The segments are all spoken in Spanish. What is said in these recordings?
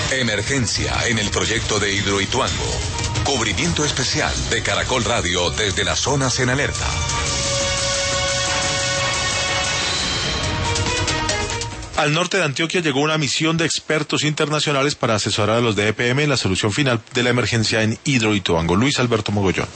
Emergencia en el proyecto de Hidroituango. Cubrimiento especial de Caracol Radio desde las zonas en alerta. Al norte de Antioquia llegó una misión de expertos internacionales para asesorar a los de EPM en la solución final de la emergencia en Hidroituango. Luis Alberto Mogollón.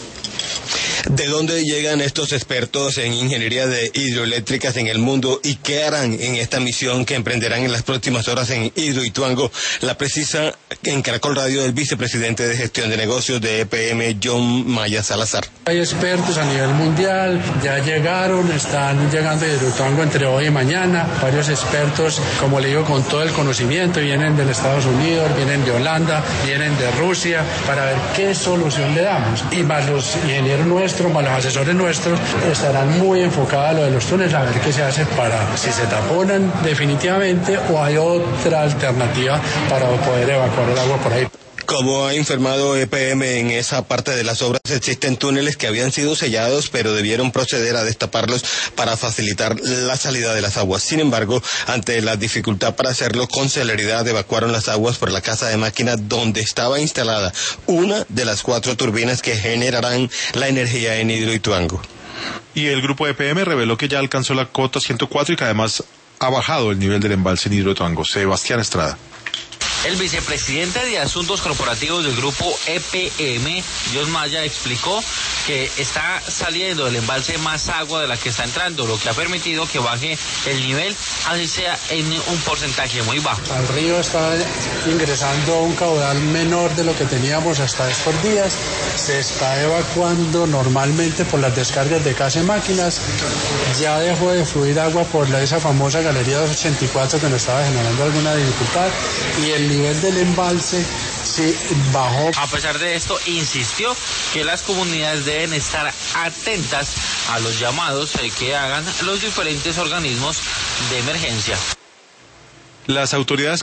¿De dónde llegan estos expertos en ingeniería de hidroeléctricas en el mundo y qué harán en esta misión que emprenderán en las próximas horas en Hidroituango? La precisa en Caracol Radio el vicepresidente de gestión de negocios de EPM, John Maya Salazar. Hay expertos a nivel mundial, ya llegaron, están llegando a Hidroituango entre hoy y mañana. Varios expertos, como le digo, con todo el conocimiento, vienen de Estados Unidos, vienen de Holanda, vienen de Rusia, para ver qué solución le damos. Y más los ingenieros nuestros, más los asesores nuestros, estarán muy enfocados a lo de los túneles, a ver qué se hace para si se taponan definitivamente o hay otra alternativa para poder evacuar el agua por ahí. Como ha informado EPM, en esa parte de las obras existen túneles que habían sido sellados, pero debieron proceder a destaparlos para facilitar la salida de las aguas. Sin embargo, ante la dificultad para hacerlo con celeridad, evacuaron las aguas por la casa de máquinas donde estaba instalada una de las 4 turbinas que generarán la energía en Hidroituango. Y el grupo EPM reveló que ya alcanzó la cota 104 y que además ha bajado el nivel del embalse en Hidroituango. Sebastián Estrada. El vicepresidente de Asuntos Corporativos del grupo EPM, John Maya, explicó que está saliendo del embalse más agua de la que está entrando, lo que ha permitido que baje el nivel, así sea en un porcentaje muy bajo. Al río está ingresando un caudal menor de lo que teníamos hasta estos días. Se está evacuando normalmente por las descargas de casa y máquinas. Ya dejó de fluir agua por esa famosa galería 284 que nos estaba generando alguna dificultad y el nivel del embalse sí bajó. A pesar de esto, insistió que las comunidades deben estar atentas a los llamados que hagan los diferentes organismos de emergencia. Las autoridades